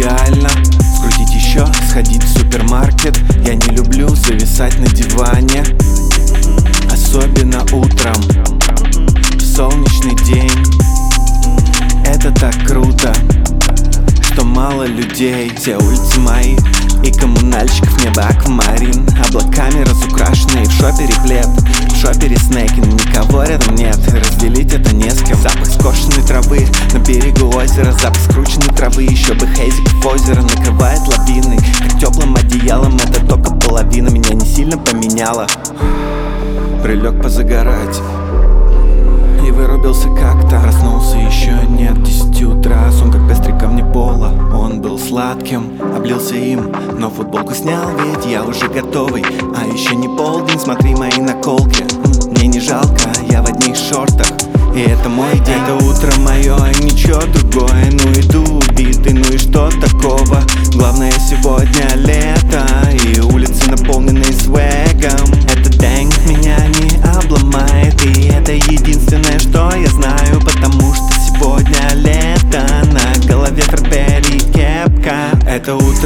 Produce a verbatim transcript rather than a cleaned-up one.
идеально. Скрутить еще, сходить в супермаркет. Я не люблю зависать на диване, особенно утром, в солнечный день. Это так круто, что мало людей. Все улицы мои, и коммунальщиков небо аквамарин. Облаками разукрашенные, в шопере плед, в шопере снеки, но никого рядом нет. Разделить это не с кем. Запах скошенной травы на берегу озера, запах скрученной травы. Еще бы хейзиков озеро накрывает лавиной, как теплым одеялом. Это только половина, меня не сильно поменяла. Прилег позагорать и вырубился как-то. Проснулся еще нет десяти утра. Сон как пестрый камни пола, он был сладким, облился им, но футболку снял, ведь я уже готовый. А еще не полдень, смотри мои наколки. Мне не жалко, я в одних шортах, и это мой день. Это утро мое, и ничего другое. Ну иду убитый, ну и что такого? Главное сегодня лето, и улицы наполнены свэгом. Этот день меня не обломает, и это единственное, что я знаю. Потому что сегодня лето, на голове Фербери кепка. Это утро